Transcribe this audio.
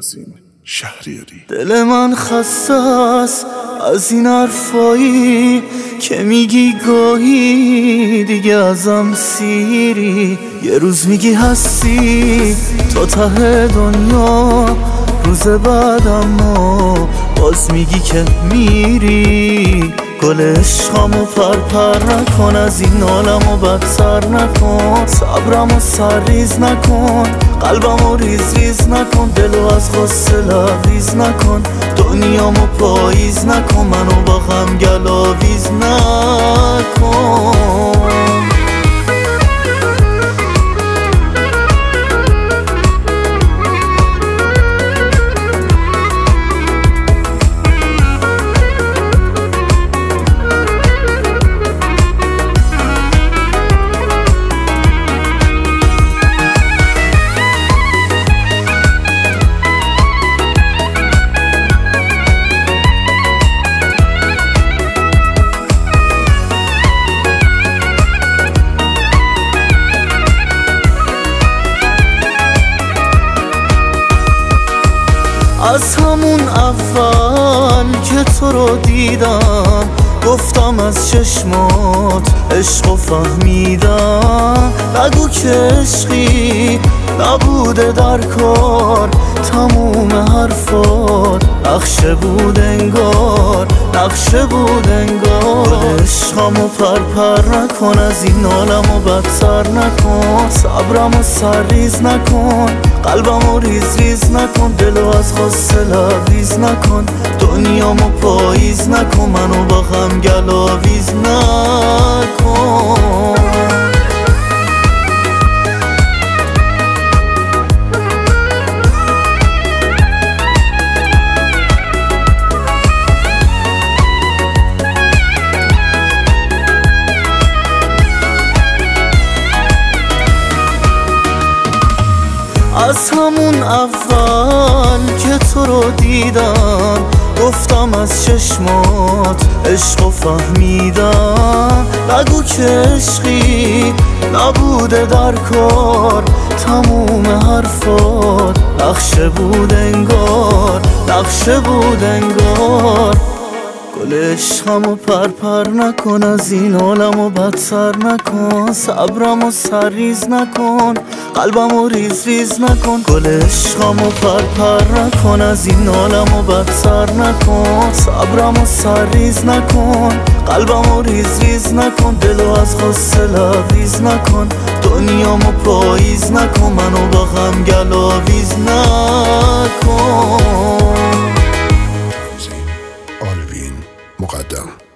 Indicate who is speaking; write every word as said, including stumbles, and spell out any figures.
Speaker 1: عظیم شهریاری.
Speaker 2: دل من خسته است از این حرفایی که میگی گاهی دیگه ازم سیری. یه روز میگی هستی تا ته دنیا، روز بعد اما باز میگی که میری. گل عشقامو پرپر نکن، از این عالمو بدتر نکن. صبرمو سرریز نکن، قلبمو ریز ریز نکن. دلو از غصه لبریز نکن، دنیامو پاییز نکن. منو با غم گلاویز نکن. از همون اول که تو رو دیدم گفتم از چشمات عشق و فهمیدم. نگو که عشقی نبوده در کار، تموم حرفات نقشه بود انگار، نقشه بود انگار. عشقمو پرپر نکن، از این عالمو بدتر نکن. صبرمو سرریز نکن، قلبمو ریز ریز نکن. دلو از غصه لبریز نکن، دنیامو پاییز نکن. منو با غم گلاویز نکن. از همون اول که تو رو دیدم گفتم از چشمات عشق و فهمیدم. نگو که عشقی نبوده در کار، تموم حرفات نقشه بود انگار، نقشه بود انگار. گل عشقمو پرپر نکن، از این عالمو بدتر نکن. صبرمو سرریز نکن، قلبمو ریز ریز نکن. گل عشقمو پرپر نکن، از این عالمو بدتر نکن. صبرمو سرریز نکن، قلبمو ریز ریز نکن. دلو از غصه لبریز نکن، دنیامو پاییز نکن. منو با غم گلاویز نکن.
Speaker 1: آلوین مقدم.